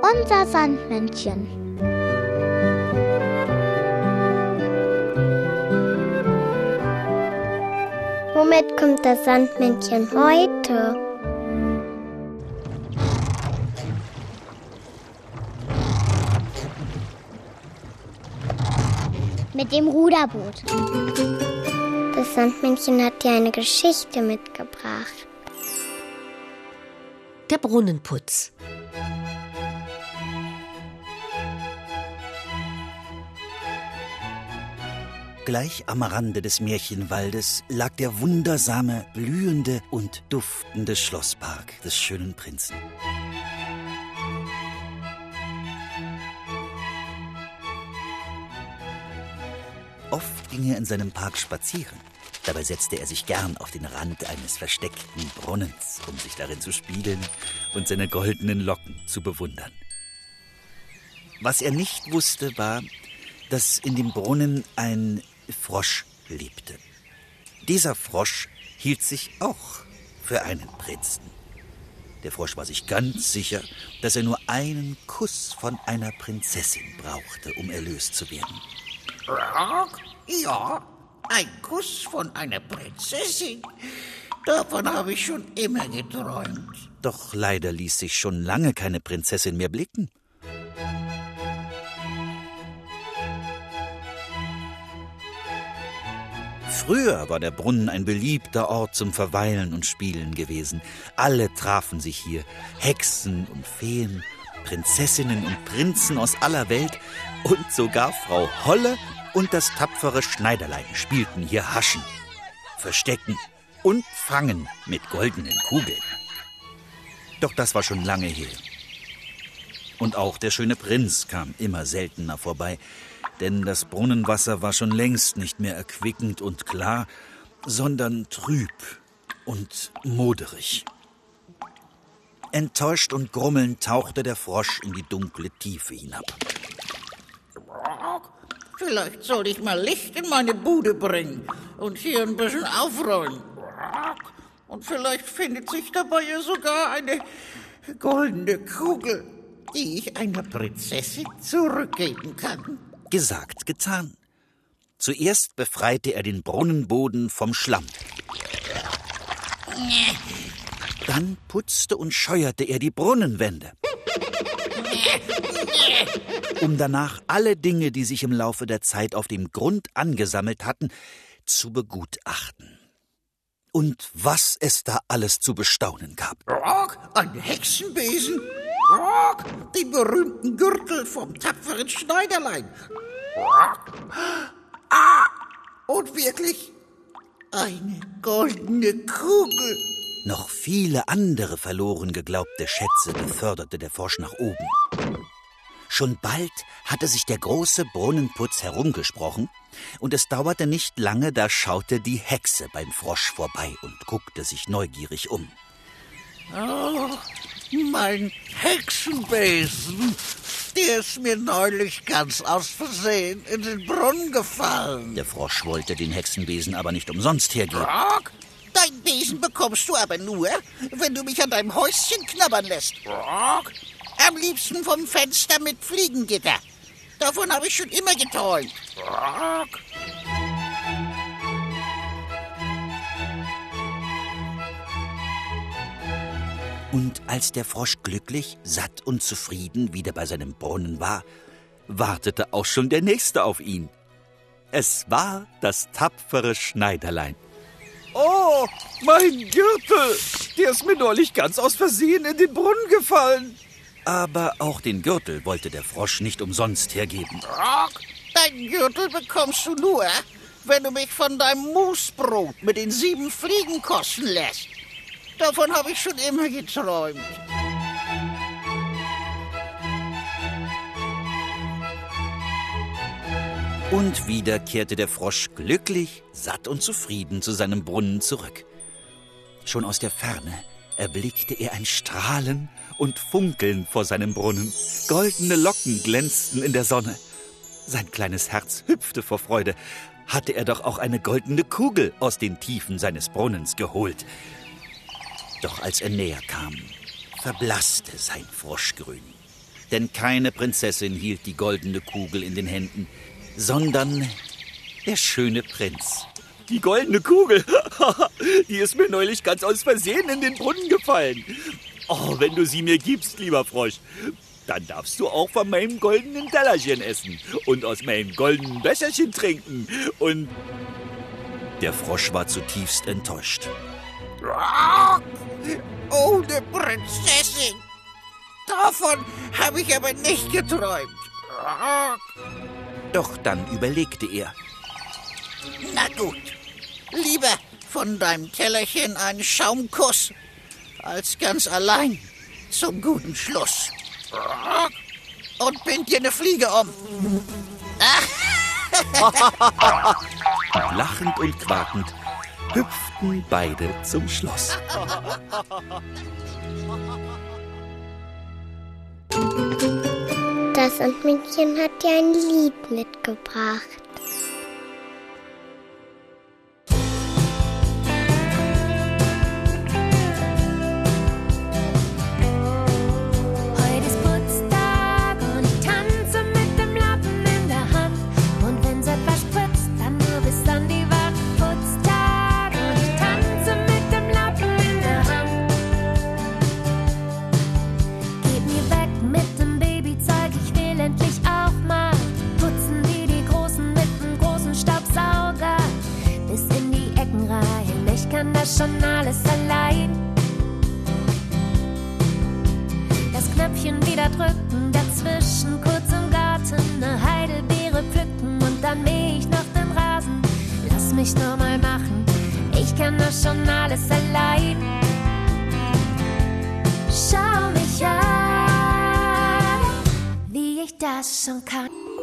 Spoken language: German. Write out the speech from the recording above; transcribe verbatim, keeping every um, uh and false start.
Unser Sandmännchen. Womit kommt das Sandmännchen heute? Mit dem Ruderboot. Das Sandmännchen hat dir eine Geschichte mitgebracht. Der Brunnenputz. Gleich am Rande des Märchenwaldes lag der wundersame, blühende und duftende Schlosspark des schönen Prinzen. Oft ging er in seinem Park spazieren. Dabei setzte er sich gern auf den Rand eines versteckten Brunnens, um sich darin zu spiegeln und seine goldenen Locken zu bewundern. Was er nicht wusste, war, dass in dem Brunnen ein Frosch lebte. Dieser Frosch hielt sich auch für einen Prinzen. Der Frosch war sich ganz sicher, dass er nur einen Kuss von einer Prinzessin brauchte, um erlöst zu werden. Ja, ein Kuss von einer Prinzessin. Davon habe ich schon immer geträumt. Doch leider ließ sich schon lange keine Prinzessin mehr blicken. Früher war der Brunnen ein beliebter Ort zum Verweilen und Spielen gewesen. Alle trafen sich hier, Hexen und Feen, Prinzessinnen und Prinzen aus aller Welt und sogar Frau Holle und das tapfere Schneiderlein spielten hier Haschen, Verstecken und Fangen mit goldenen Kugeln. Doch das war schon lange her. Und auch der schöne Prinz kam immer seltener vorbei, denn das Brunnenwasser war schon längst nicht mehr erquickend und klar, sondern trüb und moderig. Enttäuscht und grummelnd tauchte der Frosch in die dunkle Tiefe hinab. Vielleicht soll ich mal Licht in meine Bude bringen und hier ein bisschen aufräumen. Und vielleicht findet sich dabei ja sogar eine goldene Kugel, die ich einer Prinzessin zurückgeben kann. Gesagt, getan. Zuerst befreite er den Brunnenboden vom Schlamm. Dann putzte und scheuerte er die Brunnenwände, um danach alle Dinge, die sich im Laufe der Zeit auf dem Grund angesammelt hatten, zu begutachten. Und was es da alles zu bestaunen gab. Ein Hexenbesen, den berühmten Gürtel vom tapferen Schneiderlein. Ah, und wirklich eine goldene Kugel. Noch viele andere verloren geglaubte Schätze beförderte der Frosch nach oben. Schon bald hatte sich der große Brunnenputz herumgesprochen, und es dauerte nicht lange, da schaute die Hexe beim Frosch vorbei und guckte sich neugierig um. Oh, mein Hexenbesen, der ist mir neulich ganz aus Versehen in den Brunnen gefallen. Der Frosch wollte den Hexenbesen aber nicht umsonst hergeben. Rock, dein Besen bekommst du aber nur, wenn du mich an deinem Häuschen knabbern lässt. Rock, am liebsten vom Fenster mit Fliegengitter. Davon habe ich schon immer geträumt. Rock. Und als der Frosch glücklich, satt und zufrieden wieder bei seinem Brunnen war, wartete auch schon der Nächste auf ihn. Es war das tapfere Schneiderlein. Oh, mein Gürtel! Der ist mir neulich ganz aus Versehen in den Brunnen gefallen. Aber auch den Gürtel wollte der Frosch nicht umsonst hergeben. Rock, deinen Gürtel bekommst du nur, wenn du mich von deinem Musbrot mit den sieben Fliegen kosten lässt. Davon habe ich schon immer geträumt. Und wieder kehrte der Frosch glücklich, satt und zufrieden zu seinem Brunnen zurück. Schon aus der Ferne erblickte er ein Strahlen und Funkeln vor seinem Brunnen. Goldene Locken glänzten in der Sonne. Sein kleines Herz hüpfte vor Freude. Hatte er doch auch eine goldene Kugel aus den Tiefen seines Brunnens geholt. Doch als er näher kam, verblasste sein Froschgrün. Denn keine Prinzessin hielt die goldene Kugel in den Händen, sondern der schöne Prinz. Die goldene Kugel, die ist mir neulich ganz aus Versehen in den Brunnen gefallen. Oh, wenn du sie mir gibst, lieber Frosch, dann darfst du auch von meinem goldenen Tellerchen essen und aus meinem goldenen Becherchen trinken. Und der Frosch war zutiefst enttäuscht. Oh, eine Prinzessin! Davon habe ich aber nicht geträumt. Doch dann überlegte er. Na gut, lieber von deinem Tellerchen einen Schaumkuss, als ganz allein zum guten Schluss. Und bind dir eine Fliege um. Und lachend und quakend hüpften beide zum Schloss. Das Sandmännchen hat dir ein Lied mitgebracht. Schon alles allein. Das Knöpfchen wieder drücken, dazwischen kurz im Garten eine Heidelbeere pflücken und dann mäh ich noch den Rasen. Lass mich nur mal machen, ich kann das schon alles allein. Schau mich an, wie ich das schon kann.